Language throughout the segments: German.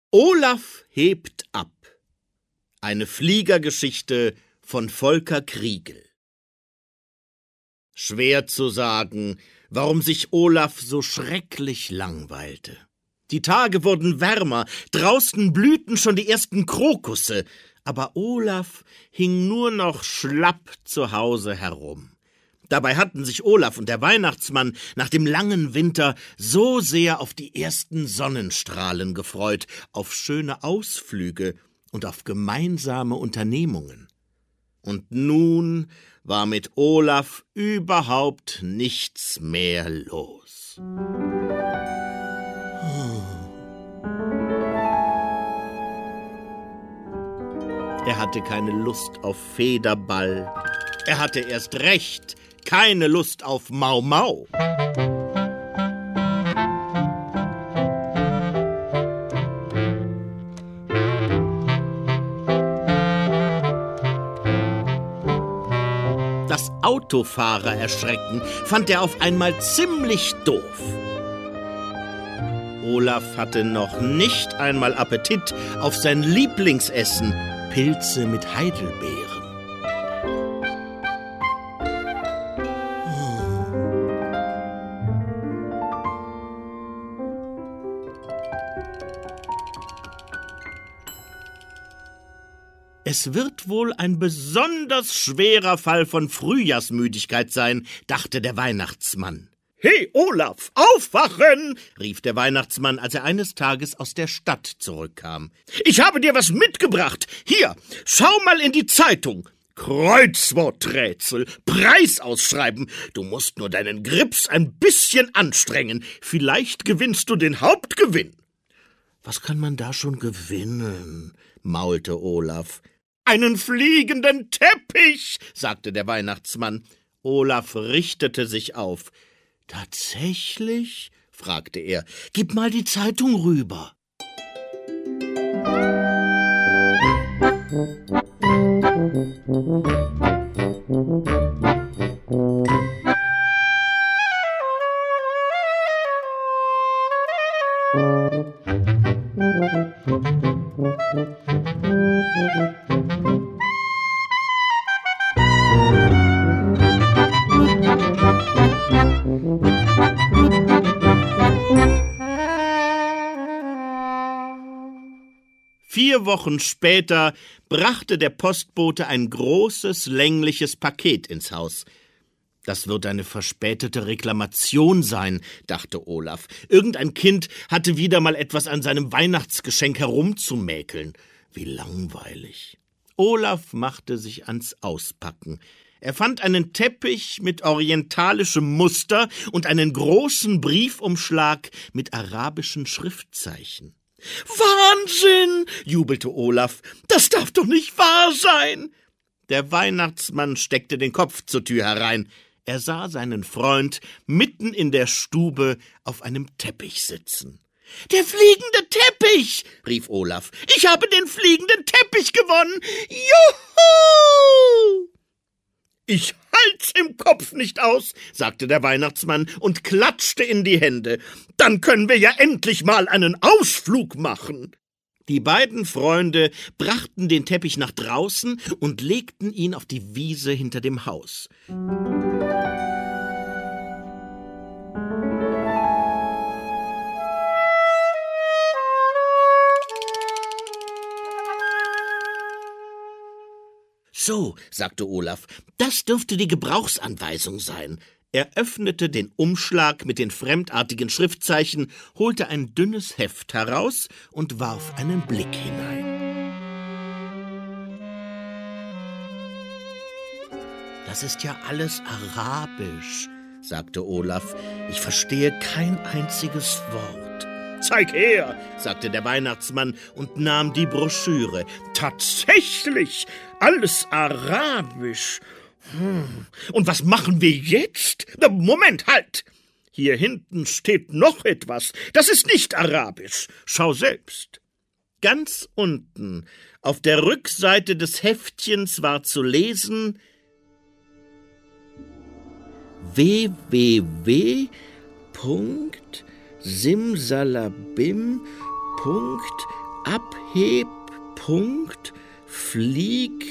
Olaf hebt ab. Eine Fliegergeschichte von Volker Kriegel. Schwer zu sagen, warum sich Olaf so schrecklich langweilte. Die Tage wurden wärmer, draußen blühten schon die ersten Krokusse, aber Olaf hing nur noch schlapp zu Hause herum. Dabei hatten sich Olaf und der Weihnachtsmann nach dem langen Winter so sehr auf die ersten Sonnenstrahlen gefreut, auf schöne Ausflüge und auf gemeinsame Unternehmungen. Und nun war mit Olaf überhaupt nichts mehr los. Er hatte keine Lust auf Federball. Er hatte erst recht keine Lust auf Mau Mau. Das Autofahrer erschrecken fand er auf einmal ziemlich doof. Olaf hatte noch nicht einmal Appetit auf sein Lieblingsessen, Pilze mit Heidelbeeren. Es wird wohl ein besonders schwerer Fall von Frühjahrsmüdigkeit sein, dachte der Weihnachtsmann. »Hey, Olaf, aufwachen!« rief der Weihnachtsmann, als er eines Tages aus der Stadt zurückkam. »Ich habe dir was mitgebracht. Hier, schau mal in die Zeitung. Kreuzworträtsel, Preis ausschreiben. Du musst nur deinen Grips ein bisschen anstrengen. Vielleicht gewinnst du den Hauptgewinn.« »Was kann man da schon gewinnen?« maulte Olaf. »Einen fliegenden Teppich«, sagte der Weihnachtsmann. Olaf richtete sich auf. »Tatsächlich?« fragte er. »Gib mal die Zeitung rüber.« Vier Wochen später brachte der Postbote ein großes, längliches Paket ins Haus. »Das wird eine verspätete Reklamation sein«, dachte Olaf. »Irgendein Kind hatte wieder mal etwas an seinem Weihnachtsgeschenk herumzumäkeln. Wie langweilig.« Olaf machte sich ans Auspacken. Er fand einen Teppich mit orientalischem Muster und einen großen Briefumschlag mit arabischen Schriftzeichen. »Wahnsinn«, jubelte Olaf, »das darf doch nicht wahr sein!« Der Weihnachtsmann steckte den Kopf zur Tür herein. Er sah seinen Freund mitten in der Stube auf einem Teppich sitzen. »Der fliegende Teppich«, rief Olaf, »ich habe den fliegenden Teppich gewonnen! Juhu!« »Ich halt's im Kopf nicht aus«, sagte der Weihnachtsmann und klatschte in die Hände. »Dann können wir ja endlich mal einen Ausflug machen.« Die beiden Freunde brachten den Teppich nach draußen und legten ihn auf die Wiese hinter dem Haus. »So«, sagte Olaf, »das dürfte die Gebrauchsanweisung sein.« Er öffnete den Umschlag mit den fremdartigen Schriftzeichen, holte ein dünnes Heft heraus und warf einen Blick hinein. »Das ist ja alles arabisch«, sagte Olaf. »Ich verstehe kein einziges Wort.« »Zeig her«, sagte der Weihnachtsmann und nahm die Broschüre. »Tatsächlich, alles arabisch. Und was machen wir jetzt? Moment, halt! Hier hinten steht noch etwas. Das ist nicht arabisch. Schau selbst.« Ganz unten, auf der Rückseite des Heftchens, war zu lesen: www.simsalabim.com abheb, Punkt, flieg,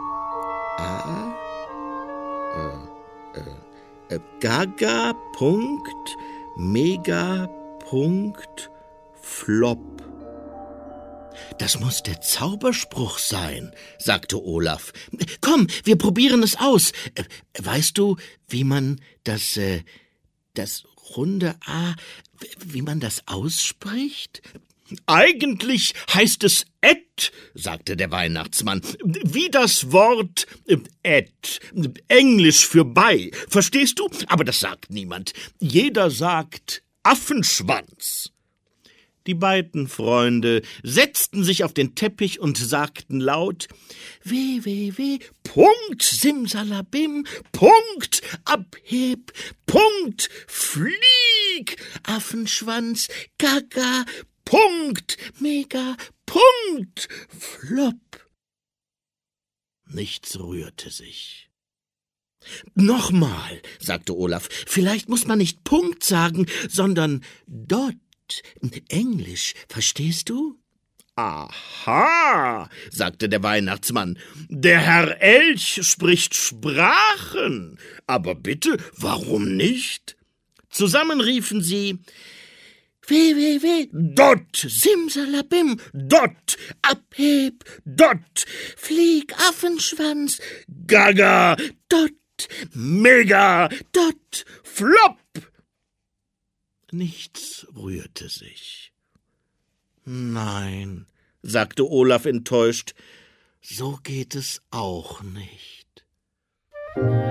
gaga, Punkt, mega, Punkt, flop. Das muss der Zauberspruch sein, sagte Olaf. Komm, wir probieren es aus. Weißt du, wie man das runde A, wie man das ausspricht? Eigentlich heißt es et, sagte der Weihnachtsmann, wie das Wort et, Englisch für bei, verstehst du? Aber das sagt niemand. Jeder sagt Affenschwanz. Die beiden Freunde setzten sich auf den Teppich und sagten laut: Weh, weh, weh, Punkt, Simsalabim, Punkt, abheb, Punkt, flieg, Affenschwanz, gaga, Punkt, mega, Punkt, flop. Nichts rührte sich. Nochmal, sagte Olaf, vielleicht muss man nicht Punkt sagen, sondern dot. Englisch, verstehst du? Aha, sagte der Weihnachtsmann, der Herr Elch spricht Sprachen. Aber bitte, warum nicht? Zusammen riefen sie: Weh, weh, weh, dot, simsalabim, dot, abheb, dot, flieg, Affenschwanz, gaga, dot, mega, dot, flop. Nichts rührte sich. Nein, sagte Olaf enttäuscht, so geht es auch nicht.